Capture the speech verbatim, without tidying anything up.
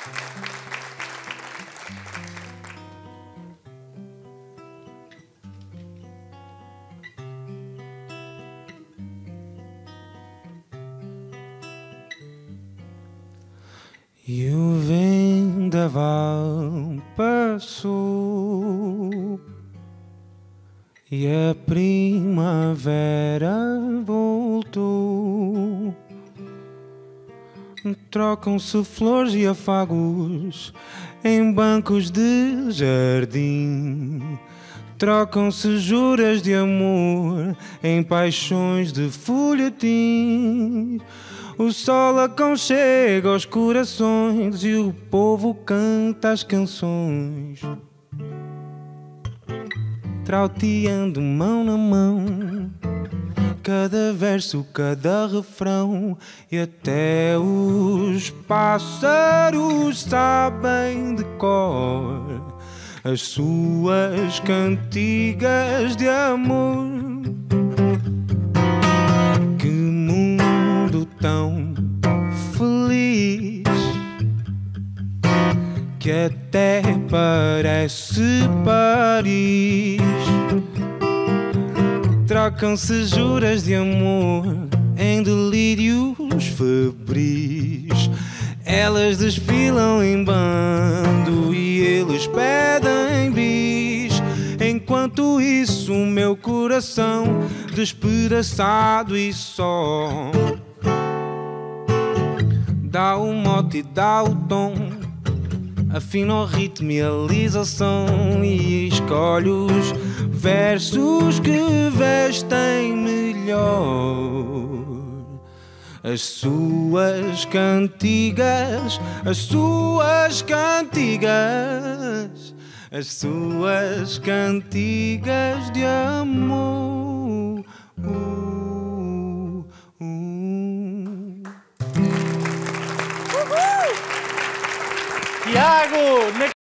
E o vendaval passou e a primavera voltou. Trocam-se flores e afagos em bancos de jardim. Trocam-se juras de amor em paixões de folhetim. O sol aconchega os corações e o povo canta as canções, trauteando mão na mão, cada verso, cada refrão, e até os pássaros sabem de cor as suas cantigas de amor. Que mundo tão feliz, que até parece Paris. Trocam-se juras de amor em delírios febris. Elas desfilam em bando e eles pedem bis. Enquanto isso o meu coração despedaçado e só dá o mote e dá o tom, afina o ritmo e alisa o som, e escolhe os versos que vestem melhor as suas cantigas, as suas cantigas, as suas cantigas de amor. Uh, uh. Tiago!